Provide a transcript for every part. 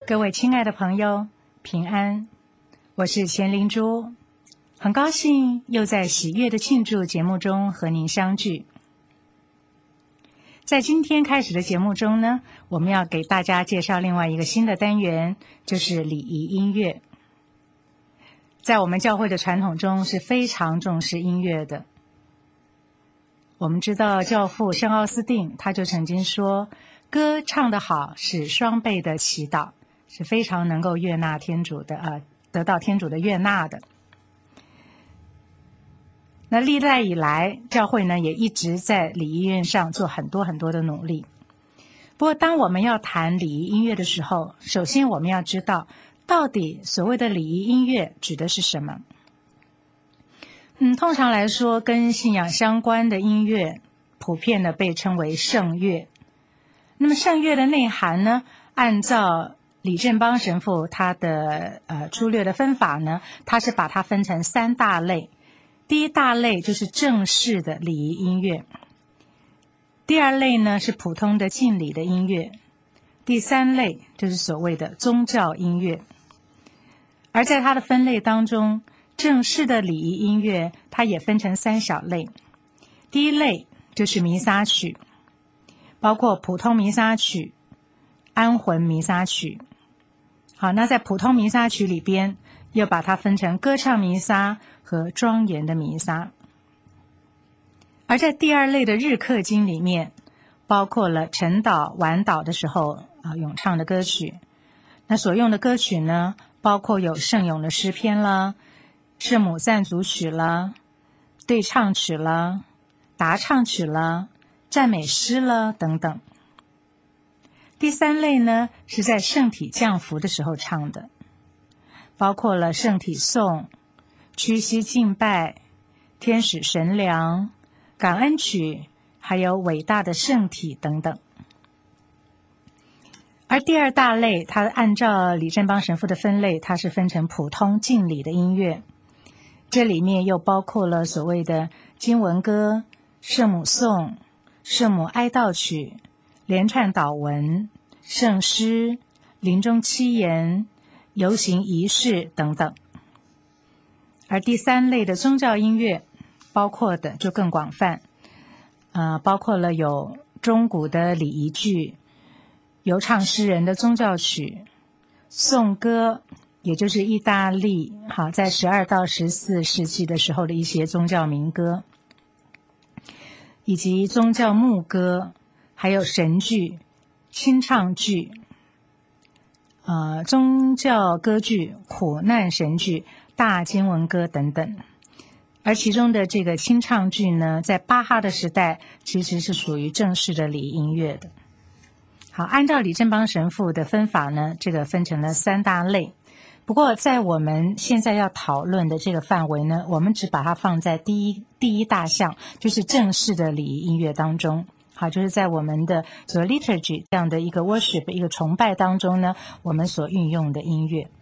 各位亲爱的朋友，平安，我是钱灵珠，很高兴又在喜悦的庆祝节目中和您相聚。在今天开始的节目中呢，我们要给大家介绍另外一个新的单元，就是礼仪音乐。在我们教会的传统中是非常重视音乐的。我们知道教父圣奥斯定他就曾经说，歌唱得好是双倍的祈祷，是非常能够悦纳天主的得到天主的悦纳的。那历代以来，教会呢也一直在礼仪音乐上做很多的努力。不过当我们要谈礼仪音乐的时候，首先我们要知道到底所谓的礼仪音乐指的是什么。通常来说，跟信仰相关的音乐普遍的被称为圣乐。那么圣乐的内涵呢，按照李正邦神父他的粗略的分法呢，他是把它分成三大类。第一大类就是正式的礼仪音乐，第二类呢是普通的敬礼的音乐，第三类就是所谓的宗教音乐。而在它的分类当中，正式的礼仪音乐它也分成三小类。第一类就是弥撒曲，包括普通弥撒曲、安魂弥撒曲。好，那在普通弥撒曲里边又把它分成歌唱弥撒和庄严的弥撒。而在第二类的日课经里面，包括了晨祷、晚祷的时候咏唱的歌曲。那所用的歌曲呢，包括有圣咏的诗篇啦、圣母赞主曲啦、对唱曲啦、答唱曲啦、赞美诗啦等等。第三类呢，是在圣体降福的时候唱的，包括了圣体颂、屈膝敬拜、天使神粮、感恩曲，还有伟大的圣体等等。而第二大类，它按照李正邦神父的分类，它是分成普通敬礼的音乐，这里面又包括了所谓的经文歌、圣母颂、圣母哀悼曲、连串祷文、圣诗、临终七言、游行仪式等等。而第三类的宗教音乐包括的就更广泛，包括了有中古的礼仪剧、游唱诗人的宗教曲、颂歌，也就是意大利在12到14世纪的时候的一些宗教民歌，以及宗教牧歌，还有神剧、清唱剧、宗教歌剧、苦难神剧、大经文歌等等。而其中的这个清唱剧呢，在巴哈的时代其实是属于正式的礼仪音乐的。好，按照李正邦神父的分法呢，这个分成了三大类。不过在我们现在要讨论的这个范围呢，我们只把它放在第一大项，就是正式的礼仪音乐当中。好，就是在我们的所 liturgy 这样的一个 worship 一个崇拜当中呢，我们所运用的音乐。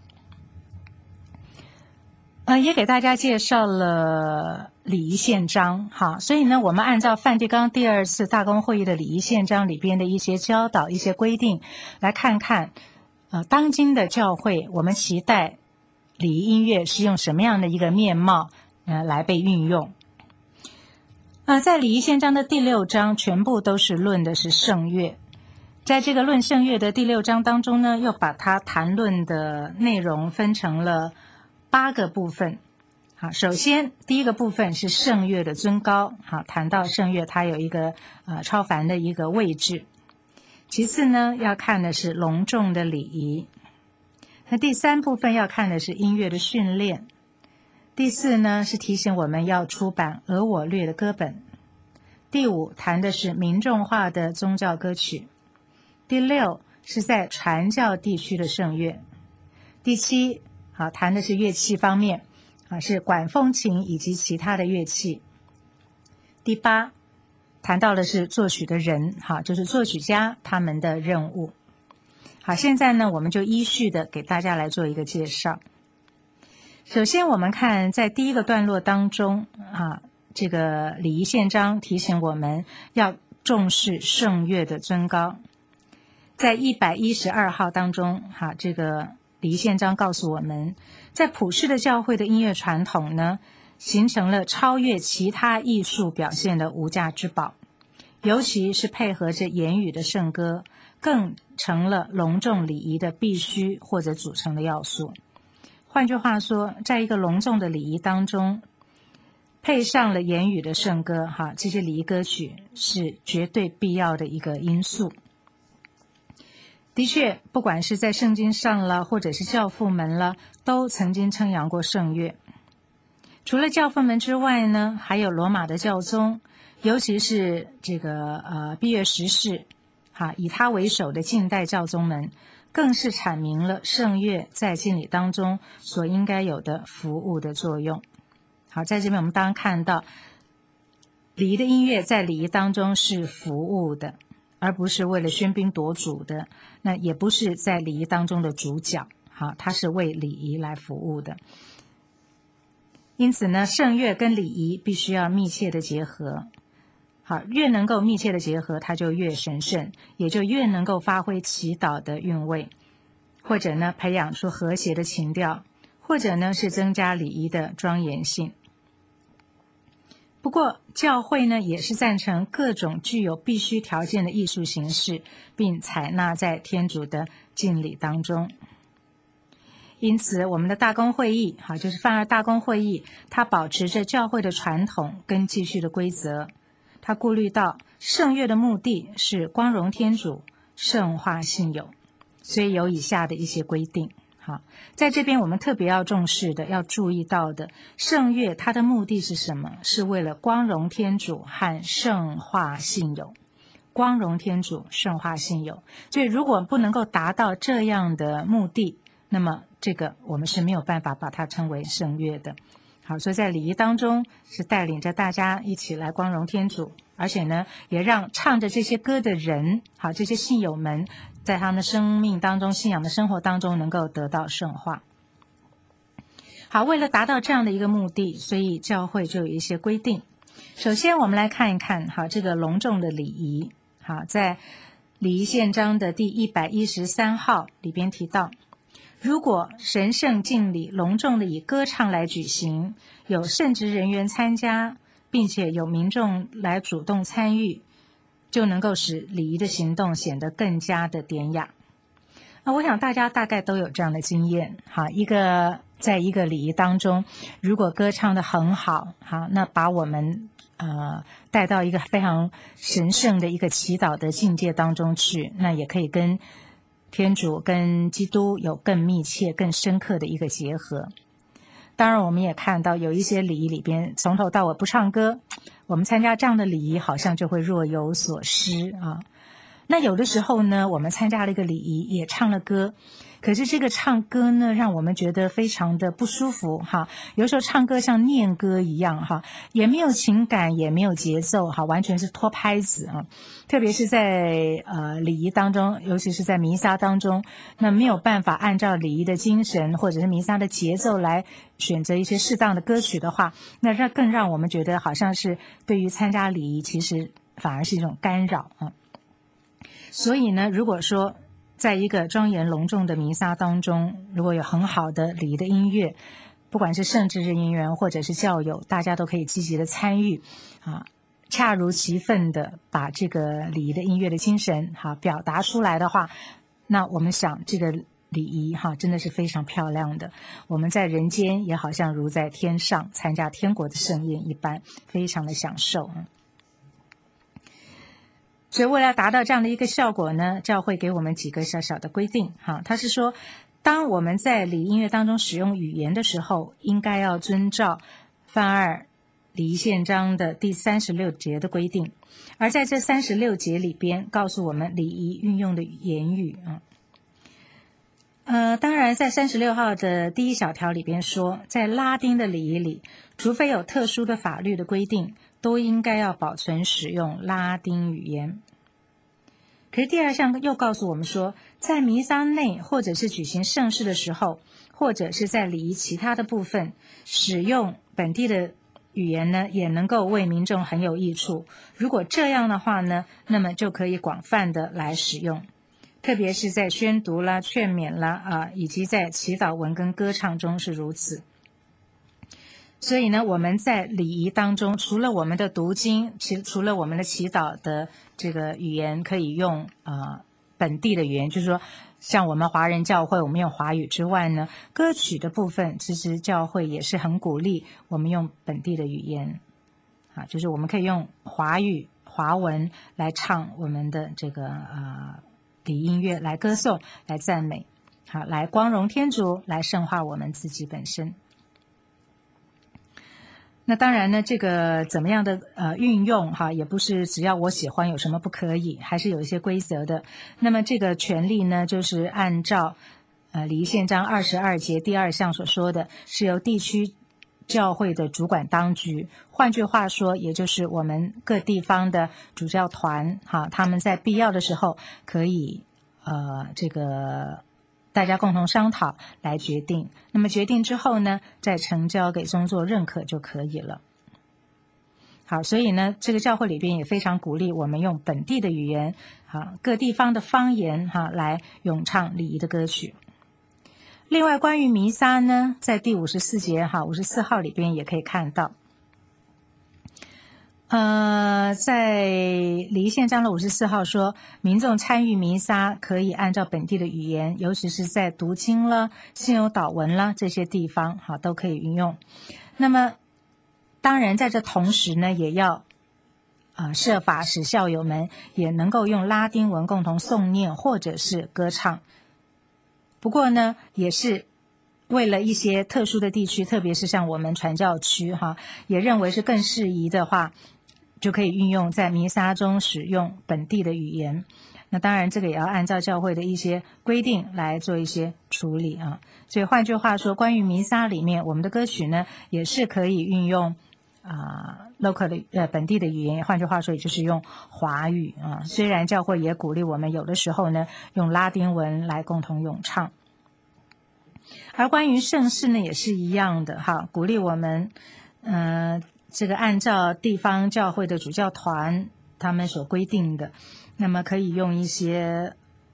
也给大家介绍了礼仪宪章。好，所以呢，我们按照梵蒂冈第2次大公会议的礼仪宪章里边的一些教导、一些规定，来看看当今的教会，我们期待礼仪音乐是用什么样的一个面貌来被运用。在礼仪宪章的第6章全部都是论的是圣乐。在这个论圣乐的第6章当中呢，又把它谈论的内容分成了8个部分。好，首先第一个部分是圣乐的尊高。好，谈到圣乐它有一个超凡的一个位置。其次呢，要看的是隆重的礼仪。那第3部分要看的是音乐的训练。第4呢，是提醒我们要出版俄我略的歌本。第5谈的是民众化的宗教歌曲。第6是在传教地区的圣乐。第7谈的是乐器方面，是管风琴以及其他的乐器。第8谈到的是作曲的人，就是作曲家他们的任务。好，现在呢，我们就依序的给大家来做一个介绍。首先我们看在第一个段落当中这个礼仪宪章提醒我们要重视圣乐的尊高。 在112号当中，这个礼仪宪章告诉我们，在普世的教会的音乐传统呢，形成了超越其他艺术表现的无价之宝，尤其是配合着言语的圣歌，更成了隆重礼仪的必须或者组成的要素。换句话说，在一个隆重的礼仪当中，配上了言语的圣歌，这些礼仪歌曲是绝对必要的一个因素。的确，不管是在圣经上了，或者是教父们了，都曾经称扬过圣乐。除了教父们之外呢，还有罗马的教宗，尤其是这个毕月十世，以他为首的近代教宗们，更是阐明了圣乐在敬礼当中所应该有的服务的作用。好，在这边我们当然看到，礼仪的音乐在礼仪当中是服务的，而不是为了喧宾夺主的，那也不是在礼仪当中的主角，它是为礼仪来服务的。因此呢，圣乐跟礼仪必须要密切的结合。好，越能够密切的结合，它就越神圣，也就越能够发挥祈祷的韵味，或者呢，培养出和谐的情调，或者呢，是增加礼仪的庄严性。不过，教会呢也是赞成各种具有必须条件的艺术形式，并采纳在天主的敬礼当中。因此，我们的大公会议，就是梵二大公会议，它保持着教会的传统跟继续的规则。它顾虑到圣乐的目的是光荣天主、圣化信友，所以有以下的一些规定。好，在这边我们特别要重视的、要注意到的，圣乐它的目的是什么？是为了光荣天主和圣化信友。光荣天主、圣化信友。所以如果不能够达到这样的目的，那么这个我们是没有办法把它称为圣乐的。好，所以在礼仪当中是带领着大家一起来光荣天主，而且呢，也让唱着这些歌的人，好，这些信友们在他们的生命当中、信仰的生活当中能够得到圣化。好，为了达到这样的一个目的，所以教会就有一些规定。首先我们来看一看，好，这个隆重的礼仪。好，在礼仪宪章的第113号里边提到，如果神圣敬礼隆重的以歌唱来举行，有圣职人员参加，并且有民众来主动参与，就能够使礼仪的行动显得更加的典雅。我想大家大概都有这样的经验，在一个礼仪当中，如果歌唱得很好，那把我们带到一个非常神圣的一个祈祷的境界当中去，那也可以跟天主、跟基督有更密切、更深刻的一个结合。当然我们也看到有一些礼仪里边从头到尾不唱歌，我们参加这样的礼仪好像就会若有所失啊。那有的时候呢，我们参加了一个礼仪，也唱了歌，可是这个唱歌呢，让我们觉得非常的不舒服有时候唱歌像念歌一样也没有情感，也没有节奏完全是拖拍子特别是在礼仪当中，尤其是在弥撒当中，那没有办法按照礼仪的精神或者是弥撒的节奏来选择一些适当的歌曲的话，那更让我们觉得好像是对于参加礼仪其实反而是一种干扰所以呢，如果说在一个庄严隆重的弥撒当中，如果有很好的礼仪的音乐，不管是圣职人员或者是教友，大家都可以积极的参与恰如其分的把这个礼仪的音乐的精神表达出来的话，那我们想这个礼仪真的是非常漂亮的。我们在人间也好像如在天上参加天国的盛宴一般，非常的享受所以为了达到这样的一个效果呢，教会给我们几个小小的规定他是说，当我们在礼仪音乐当中使用语言的时候，应该要遵照梵二礼仪宪章的第36节的规定，而在这36节里边告诉我们礼仪运用的言语当然在36号的第1小条里边说，在拉丁的礼仪里，除非有特殊的法律的规定，都应该要保存使用拉丁语言。可是第2项又告诉我们说，在弥撒内或者是举行圣事的时候，或者是在礼仪其他的部分，使用本地的语言呢，也能够为民众很有益处。如果这样的话呢，那么就可以广泛的来使用。 特别是在宣读啦、劝勉啦以及在祈祷文跟歌唱中是如此。所以呢，我们在礼仪当中，除了我们的读经，除了我们的祈祷的这个语言可以用本地的语言，就是说像我们华人教会我们用华语之外呢，歌曲的部分其实教会也是很鼓励我们用本地的语言就是我们可以用华语华文来唱我们的这个礼音乐，来歌颂，来赞美，来光荣天主，来圣化我们自己本身。那当然呢，这个怎么样的运用也不是只要我喜欢有什么不可以，还是有一些规则的。那么这个权利呢，就是按照礼仪宪章22节第2项所说的，是由地区教会的主管当局，换句话说，也就是我们各地方的主教团他们在必要的时候可以这个大家共同商讨来决定，那么决定之后呢，再呈交给宗座认可就可以了。好，所以呢，这个教会里边也非常鼓励我们用本地的语言各地方的方言来咏唱礼仪的歌曲。另外关于弥撒呢，在第54节54号里边也可以看到在礼仪宪章的54号说，民众参与弥撒可以按照本地的语言，尤其是在读经了、信友祷文了这些地方都可以运用。那么当然在这同时呢，也要设法使校友们也能够用拉丁文共同诵念或者是歌唱。不过呢，也是为了一些特殊的地区，特别是像我们传教区也认为是更适宜的话，就可以运用在弥撒中使用本地的语言。那当然这个也要按照教会的一些规定来做一些处理所以换句话说，关于弥撒里面我们的歌曲呢，也是可以运用local 的本地的语言，换句话说也就是用华语虽然教会也鼓励我们有的时候呢用拉丁文来共同咏唱。而关于圣事呢也是一样的鼓励我们这个按照地方教会的主教团他们所规定的，那么可以用一些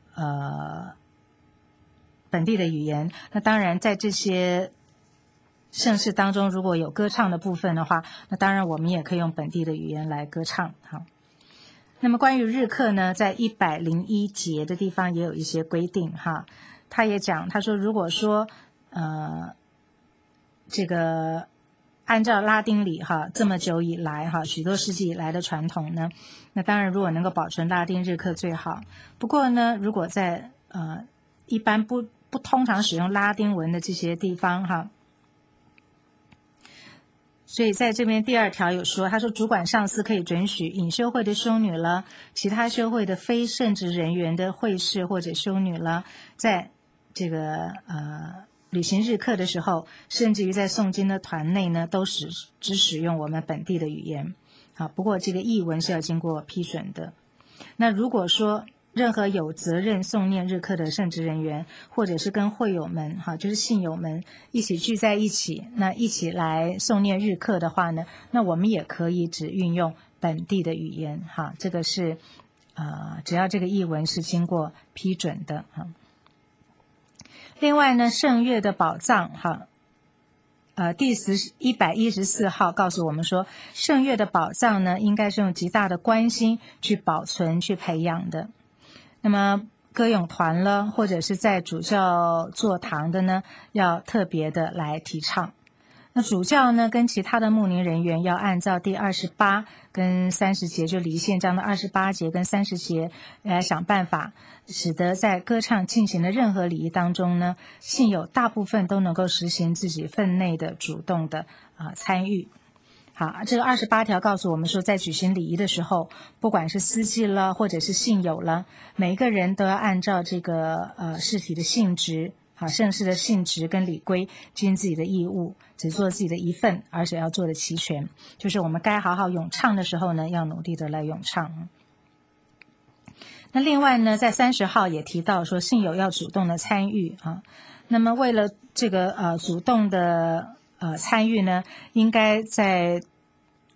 本地的语言。那当然在这些圣事当中如果有歌唱的部分的话，那当然我们也可以用本地的语言来歌唱那么关于日课呢，在101节的地方也有一些规定他也讲，他说如果说这个按照拉丁礼这么久以来许多世纪以来的传统呢，那当然如果能够保存拉丁日课最好。不过呢，如果在一般不通常使用拉丁文的这些地方所以在这边第2条有说，他说主管上司可以准许隐修会的修女了，其他修会的非圣职人员的会士或者修女了，在这个履行日课的时候，甚至于在诵经的团内呢，都只使用我们本地的语言不过这个译文是要经过批准的。那如果说任何有责任诵念日课的圣职人员，或者是跟会友们就是信友们一起聚在一起，那一起来诵念日课的话呢，那我们也可以只运用本地的语言这个是只要这个译文是经过批准的另外呢，圣乐的宝藏第114号告诉我们说，圣乐的宝藏呢，应该是用极大的关心去保存、去培养的。那么歌咏团了，或者是在主教座堂的呢，要特别的来提倡。那主教呢，跟其他的牧灵人员要按照第28跟30节，就礼仪宪章的28节跟30节来想办法，使得在歌唱进行的任何礼仪当中呢，信友大部分都能够实行自己分内的主动的参与。好，这个28条告诉我们说，在举行礼仪的时候，不管是司祭了或者是信友了，每一个人都要按照这个事体的性质圣事的性质跟礼规，尽自己的义务，只做自己的一份，而且要做的齐全。就是我们该好好咏唱的时候呢，要努力的来咏唱。那另外呢，在30号也提到说，信友要主动的参与那么为了这个主动的参与呢，应该在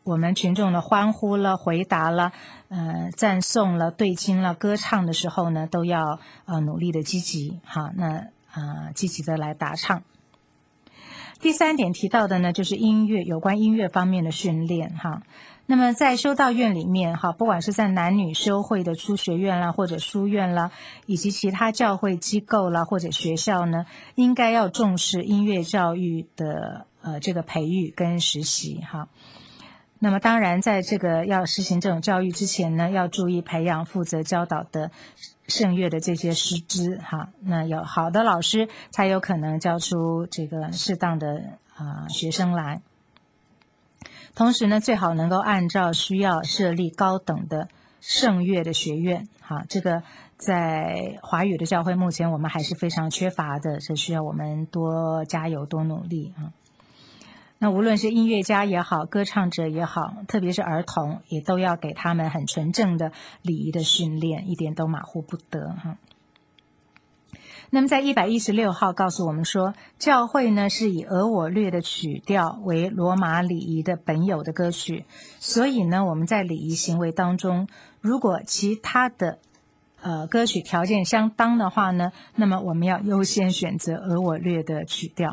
我们群众的欢呼了、回答了、赞颂了、对经了、歌唱的时候呢，都要努力的积极哈，积极的来答唱。第3点提到的呢，就是音乐，有关音乐方面的训练哈。那么在修道院里面哈，不管是在男女修会的初学院啦，或者书院啦，以及其他教会机构啦，或者学校呢，应该要重视音乐教育的这个培育跟实习哈。那么当然在这个要实行这种教育之前呢，要注意培养负责教导的圣乐的这些师资哈。那有好的老师才有可能教出这个适当的学生来。同时呢，最好能够按照需要设立高等的圣乐的学院哈。这个在华语的教会目前我们还是非常缺乏的，这需要我们多加油多努力啊。那无论是音乐家也好，歌唱者也好，特别是儿童，也都要给他们很纯正的礼仪的训练，一点都马虎不得哈。那么在116号告诉我们说，教会呢是以俄我略的曲调为罗马礼仪的本有的歌曲，所以呢我们在礼仪行为当中，如果其他的歌曲条件相当的话呢，那么我们要优先选择俄我略的曲调。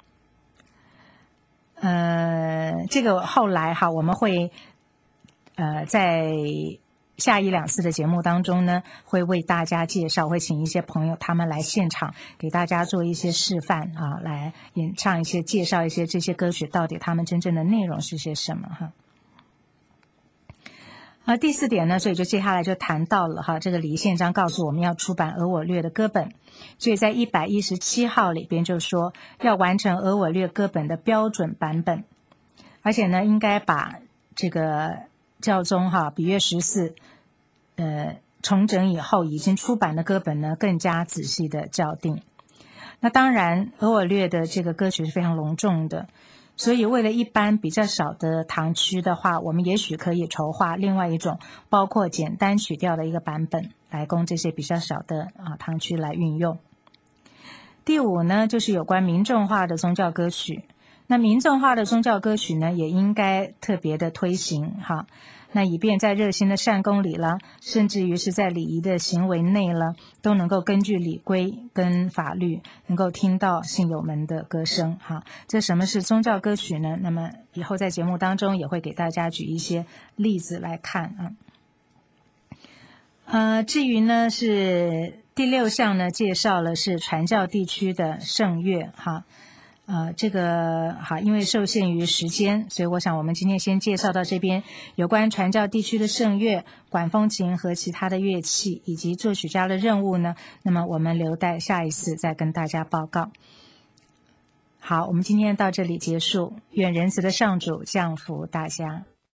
这个后来哈，我们会在下1、2次的节目当中呢，会为大家介绍，会请一些朋友他们来现场给大家做一些示范啊，来演唱一些、介绍一些这些歌曲到底他们真正的内容是些什么哈。第4点呢，所以就接下来就谈到了哈，这个礼仪宪章告诉我们要出版俄我略的歌本，所以在117号里边就说要完成俄我略歌本的标准版本，而且呢，应该把这个教宗哈比约14重整以后已经出版的歌本呢，更加仔细的校订。那当然，俄我略的这个歌曲是非常隆重的。所以为了一般比较少的堂区的话，我们也许可以筹划另外一种包括简单曲调的一个版本，来供这些比较少的堂区来运用。第5呢，就是有关民众化的宗教歌曲。那民众化的宗教歌曲呢，也应该特别的推行哈。那以便在热心的善功里了，甚至于是在礼仪的行为内了，都能够根据礼规跟法律，能够听到信友们的歌声哈。这什么是宗教歌曲呢？那么以后在节目当中也会给大家举一些例子来看至于呢是第6项呢，介绍了是传教地区的圣乐哈。这个好，因为受限于时间，所以我想我们今天先介绍到这边。有关传教地区的圣乐、管风琴和其他的乐器，以及作曲家的任务呢，那么我们留待下一次再跟大家报告。好，我们今天到这里结束。愿仁慈的上主降福大家。